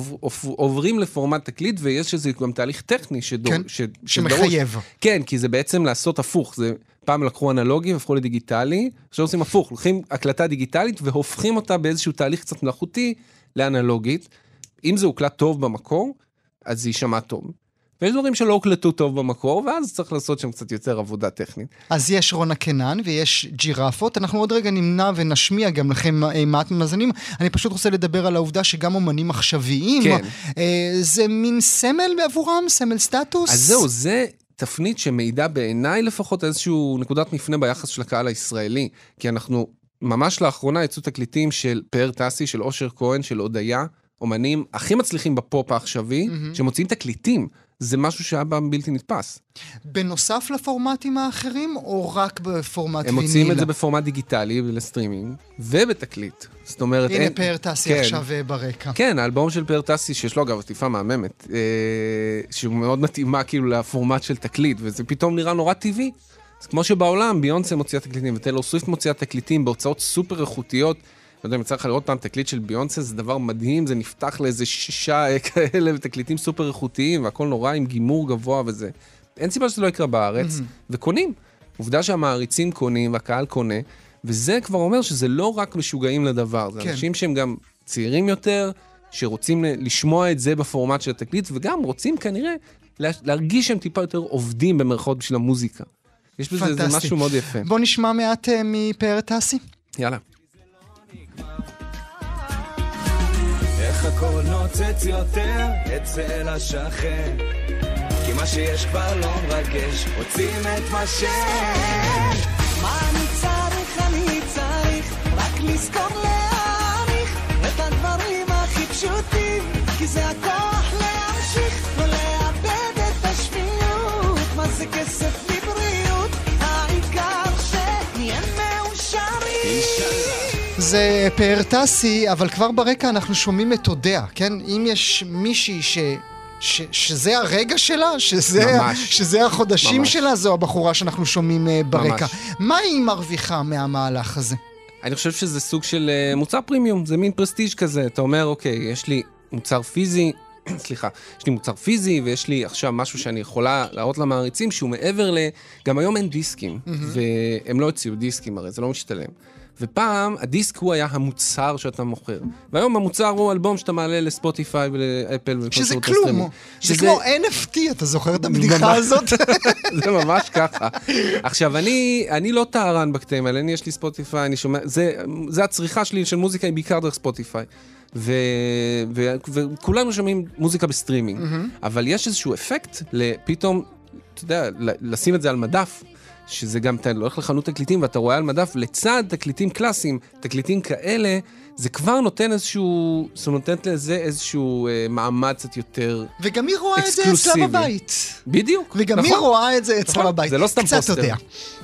שעוברים לפורמט תקליט, ויש איזה גם תהליך טכני שדור, כן, ש, שמחייב. שדרוש. כן, כי זה בעצם לעשות הפוך. זה פעם לקחו אנלוגי והפכו לדיגיטלי, עכשיו עושים הפוך, לוקחים הקלטה דיגיטלית והופכים אותה באיזשהו תהליך קצת מלאכותי לאנלוגית. אם זה הוקלט טוב במקור, אז זה יישמע טוב. ויש דברים שלא הוקלטו טוב במקור, ואז צריך לעשות שם קצת יותר עבודה טכנית. אז יש רונה קינן ויש ג'ירפות. אנחנו עוד רגע נמנע ונשמיע גם לכם מעט ממאזינים. אני פשוט רוצה לדבר על העובדה שגם אומנים עכשוויים, כן. זה מין סמל בעבורם, סמל סטטוס. אז זהו, זה תפנית שמעידה בעיניי לפחות איזשהו נקודת מפנה ביחס של הקהל הישראלי, כי אנחנו ממש לאחרונה יצאו תקליטים של פאר טסי, של אושר כהן, של הודיה, אומנים הכי מצליחים בפופ העכשווי, mm-hmm. שמוציאים תקליטים. זה משהו שהיה בלתי נתפס. בנוסף לפורמטים האחרים, או רק בפורמט הם ויניל? הם מוציאים את זה בפורמט דיגיטלי, לסטרימינג, ובתקליט. זאת אומרת... הנה אין... פאר טסי כן. עכשיו ברקע. כן, האלבום של פאר טסי, שיש לו אגב עטיפה מהממת, אה, שהוא מאוד מתאימה כאילו לפורמט של תקליט, וזה פתאום נראה נורא טבעי. אז כמו שבעולם, ביונסה מוציאה תקליטים, וטיילור סוויפט מוציאה תקליטים, בהוצאות סופר איכותיות, לא יודע, אם צריך לראות פעם תקליט של ביונסה, זה דבר מדהים, זה נפתח לאיזה שישה כאלה, ותקליטים סופר איכותיים, והכל נורא עם גימור גבוה וזה. אין סיבה שזה לא יקרה בארץ, וקונים. עובדה שהמעריצים קונים, והקהל קונה, וזה כבר אומר שזה לא רק משוגעים לדבר, זה אנשים שהם גם צעירים יותר, שרוצים לשמוע את זה בפורמט של התקליט, וגם רוצים כנראה להרגיש שהם טיפה יותר עובדים במרכאות בשביל המוזיקה. יש בזה משהו מאוד יפה. בוא נשמע מעט מפאר טסי. יאללה. איך הכל נוצץ יותר אצל השכן, כי מה שיש כבר לא מרגש, רוצים את מה שיש. מה אני צריך, אני צריך רק לזכור להעריך את הדברים הכי פשוטים, כי זה הכוח להמשיך ולאבד את השפיות. מה זה כסף מבריאות, העיקר שנהיה מאושרים. זה פאר טסי, אבל כבר ברקע אנחנו שומעים את תודע, כן? אם יש מישהי ש... ש... שזה הרגע שלה, שזה, שזה החודשים ממש. שלה, זו הבחורה שאנחנו שומעים ברקע. ממש. מה היא מרוויחה מהמהלך הזה? אני חושב שזה סוג של מוצר פרימיום, זה מין פרסטיג' כזה. אתה אומר, אוקיי, יש לי מוצר פיזי, סליחה, יש לי מוצר פיזי, ויש לי עכשיו משהו שאני יכולה להראות למעריצים, שהוא מעבר ל... גם היום אין דיסקים, והם לא הציעו דיסקים, הרי זה לא משתלם. ופעם הדיסק הוא היה המוצר שאתה מוכר. והיום המוצר הוא אלבום שאתה מעלה לספוטיפיי ולאפל. שזה כלום. שזה כמו אן אף טי, אתה זוכר את הבדיחה הזאת? זה ממש ככה. עכשיו, אני לא טהרן בקטעים האלה, אני יש לי ספוטיפיי, אני שומע, זה הצריכה שלי של מוזיקה, היא בעיקר דרך ספוטיפיי. וכולנו שומעים מוזיקה בסטרימינג. אבל יש איזשהו אפקט לפתאום, אתה יודע, לשים את זה על מדף, שזה גם, אתה הולך לחנות תקליטים ואתה רואה על מדף, לצד תקליטים קלאסיים, תקליטים כאלה, זה כבר נותן איזשהו, זה נותן לזה איזשהו אה, מעמד קצת יותר אקסקלוסיבי. וגם היא רואה את זה אצלה בבית. בדיוק. וגם נכון. היא רואה את זה אצלה נכון. בבית. זה לא סתם קצת פוסטר. יודע.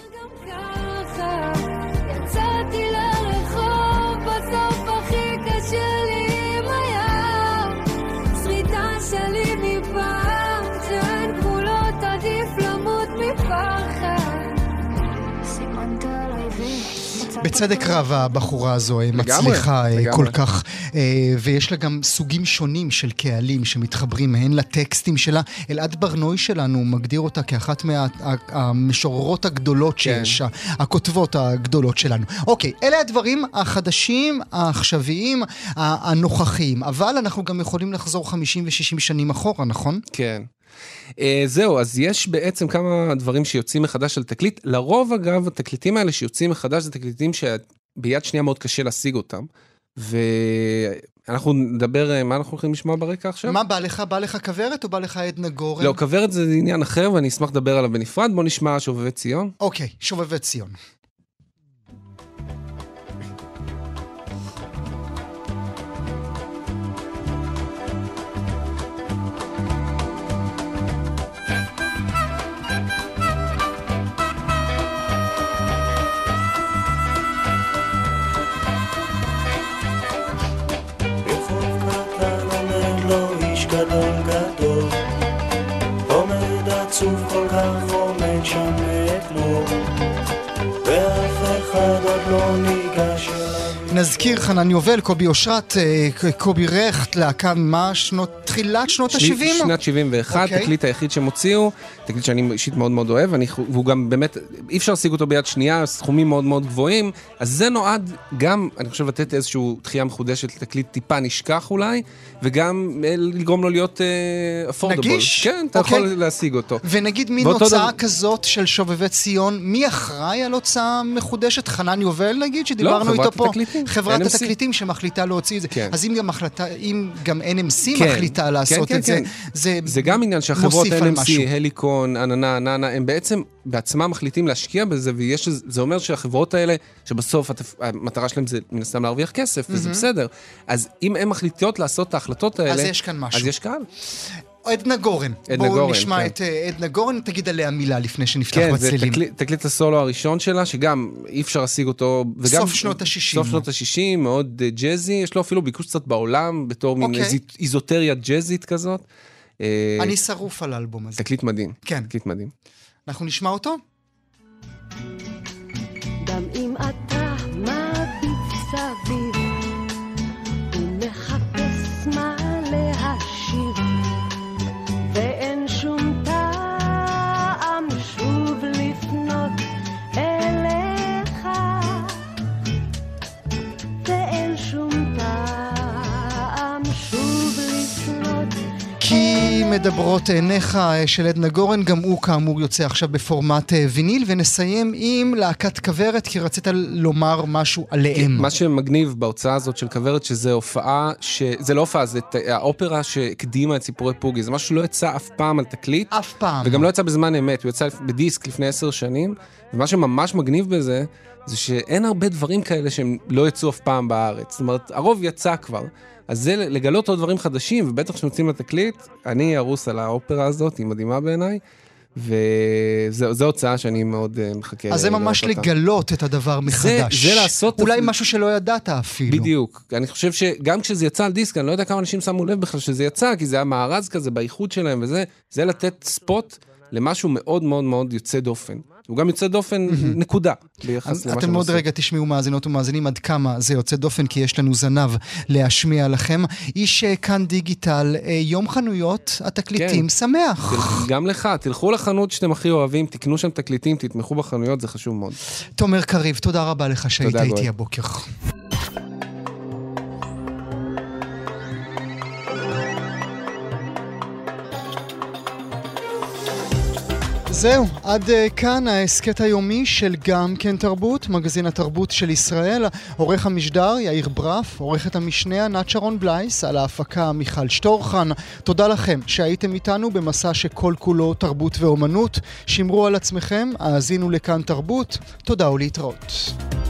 בצדק רב הבחורה הזו מצליחה כל כך, ויש לה גם סוגים שונים של קהלים שמתחברים הן לטקסטים שלה. אלעד ברנוי שלנו מגדיר אותה כאחת מהמשוררות הגדולות שיש, הכותבות הגדולות שלנו. אוקיי, אלה הדברים החדשים, העכשוויים, הנוכחיים, אבל אנחנו גם יכולים לחזור חמישים ושישים שנים אחורה, נכון? כן. Uh, זהו, אז יש בעצם כמה דברים שיוצאים מחדש על תקליט. לרוב, אגב, התקליטים האלה שיוצאים מחדש זה תקליטים שביד שנייה מאוד קשה להשיג אותם. ואנחנו נדבר, מה אנחנו הולכים לשמוע ברקע עכשיו? מה, בא לך? בא לך כברת או בא לך עדנה גורן? לא, כברת זה עניין אחר ואני אשמח לדבר עליו בנפרד. בוא נשמע שובבי ציון. אוקיי, שובבי ציון. גדול גדול עומד עצוב כל כך עומד שם אתמול ואף אחד עוד לא ניגש אליו. נזכיר חנן יובל, קובי אושרת, קובי רכט, להקה מה? שנות, תחילת שנות ה-שבעים? שנת שבעים ואחת, okay. תקליט היחיד שהם הוציאו, תקליט שאני אישית מאוד מאוד אוהב, אני, והוא גם באמת, אי אפשר להשיג אותו ביד שנייה, סכומים מאוד מאוד גבוהים, אז זה נועד גם, אני חושב, לתת איזשהו תחייה מחודשת לתקליט טיפה נשכח אולי, וגם לגרום לו להיות affordable. נגיש? כן, אתה okay. יכול להשיג אותו. ונגיד מין הוצאה דבר... כזאת של שובבי ציון, מי אחראי על הוצאה מחודשת? חנן יובל נגיד, שדיברנו לא, איתו פה. התקליטים. חברת התקליטים שמחליטה להוציא את זה. כן. אז אם גם, מחלטה, אם גם אן אם סי כן. מחליטה לעשות כן, את כן, זה, כן. זה, זה גם עניין שהחברות אן אם סי, הליקון, אננה, אננה, הם בעצם בעצמם מחליטים להשקיע בזה, ויש, זה אומר שהחברות האלה, שבסוף המטרה שלהם זה מן הסתם להרוויח כסף, וזה בסדר. אז אם הם מחליטות לעשות את ההחלטות האלה, אז יש כאן משהו. אז יש קהל. עדנה גורן. עדנה בואו גורן, נשמע כן. את עדנה גורן, תגיד עליה מילה לפני שנפתח כן, בצלילים. כן, זה תקליט, תקליט הסולו הראשון שלה, שגם אי אפשר להשיג אותו, וגם... סוף שנות ה-שישים. סוף שנות ה-שישים, מאוד ג'זי, יש לו אפילו ביקוש קצת בעולם, בתור מין אוקיי. איזוטריה ג'זית כזאת. אני שרוף על האלבום הזה. תקליט מדהים. כן. תקליט מדהים. אנחנו נשמע אותו? גם אם אתה מביט סביב ומחפש מה להשאיר ואין שום טעם שוב לפנות אליך מדברות עיניך של עדנה גורן, גם הוא כאמור יוצא עכשיו בפורמט ויניל, ונסיים עם להקת כוורת, כי רצית לומר משהו עליהם. מה שמגניב בהוצאה הזאת של כוורת, שזה הופעה, זה לא הופעה, זה האופרה שהקדימה את סיפורי פוגי, זה משהו שלא יצא אף פעם על תקליט, אף פעם. וגם לא יצא בזמן אמת, הוא יצא בדיסק לפני עשר שנים, ומה שממש מגניב בזה, זה שאין הרבה דברים כאלה שהם לא יצאו אף פעם בארץ. זאת אומרת, הרוב יצא כבר. אז זה לגלות עוד דברים חדשים, ובטח שנוצאים לתקליט, אני ארוס על האופרה הזאת, היא מדהימה בעיניי, וזו הוצאה שאני מאוד מחכה. אז זה ממש לגלות את הדבר מחדש. זה לעשות... אולי משהו שלא ידעת אפילו. בדיוק. אני חושב שגם כשזה יצא על דיסק, אני לא יודע כמה אנשים שמו לב בכלל שזה יצא, כי זה היה מארז כזה באיכות שלהם, וזה זה לתת ספוט למשהו מאוד מאוד מאוד יוצא דופן. הוא גם יוצא דופן נקודה ביחס למה אתם עוד רגע תשמיעו מאזינות ומאזינים עד כמה זה יוצא דופן, כי יש לנו זנב להשמיע לכם. איש כאן דיגיטל, יום חנויות התקליטים שמח. גם לך, תלכו לחנות שאתם הכי אוהבים, תקנו שם תקליטים, תתמכו בחנויות, זה חשוב מאוד. תומר קריב, תודה רבה לך שהיית איתי הבוקר. זהו, עד כאן העסקת היומי של גם כן תרבות, מגזין התרבות של ישראל. עורך המשדר יאיר ברף, עורכת המשנה ענת שרון בלייס, על ההפקה מיכל שטורחן. תודה לכם שהייתם איתנו במסע שכל כולו תרבות ואומנות. שמרו על עצמכם, האזינו לכאן תרבות. תודה ולהתראות.